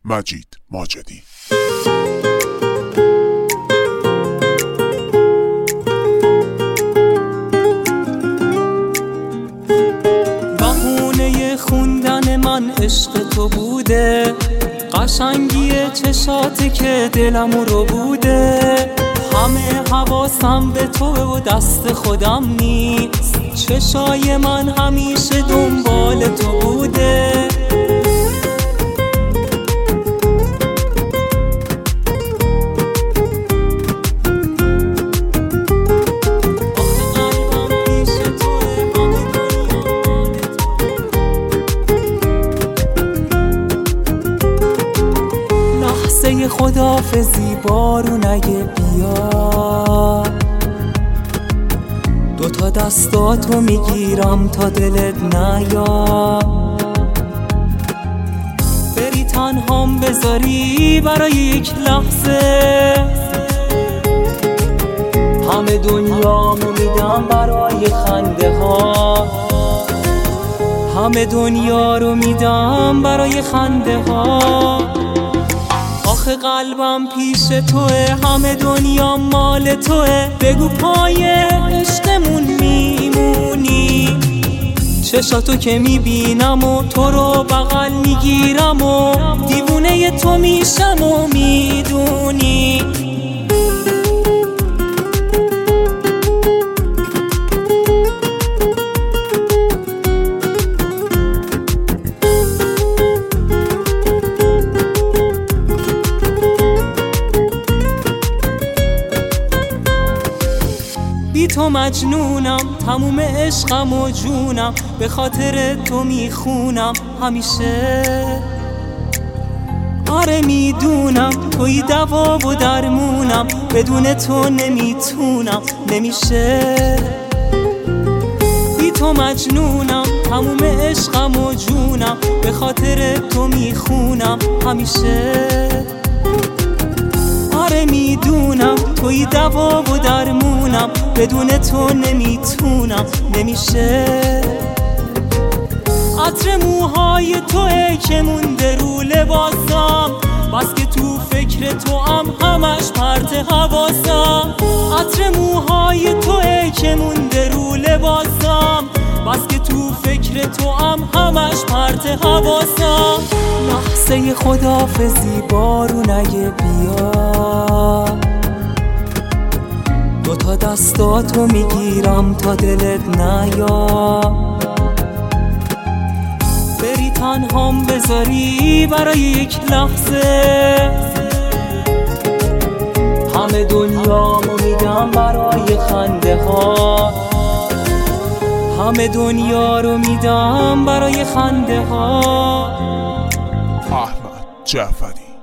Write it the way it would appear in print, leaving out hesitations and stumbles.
مجید ماجدی. بهونه خوندن من عشق تو بوده، قشنگی چشاته که دلمو رو بوده. همه حواسم به توه و دست خودم نیست، چشای من همیشه دنبال تو بوده. لحظه خداحافظی بارون اگه بیا، دوتا دستاتو میگیرم تا دلت نیا. بری تنهام بذاری برای یک لحظه، همه دنیامو میدم برای خنده ها، همه دنیا رو میدم برای خنده ها. آخه قلبم پیش توه، همه دنیا مال توه. بگو پای عشقمون میمونی، چشاتو که میبینم و تو رو بغل میگیرم و دیوونه تو میشم و میدونی. بی تو مجنونم، تموم عشقم و جونم به خاطر تو میخونم همیشه. آره میدونم توی دوا و درمونم، بدون تو نمیتونم، نمیشه. بی تو مجنونم، تموم عشقم و جونم به خاطر تو میخونم همیشه. آره میدونم توی دوا و درمونم، بدون تو نمیتونم، نمیشه. عطر موهای توه که مونده رو لباسم، بس که تو فکر تو همش پرت حواسم. عطر موهای توه که مونده رو لباسم، بس که تو فکر تو همش پرت حواسم. لحظه خداحافظی بارون اگه بیا، دوتا دستاتو میگیرم تا دلت نیا. بری تنهام بذاری برای یک لحظه، همه دنیامو میدم برای خنده ها، همه دنیا رو میدم برای خنده ها. احمد جعفری.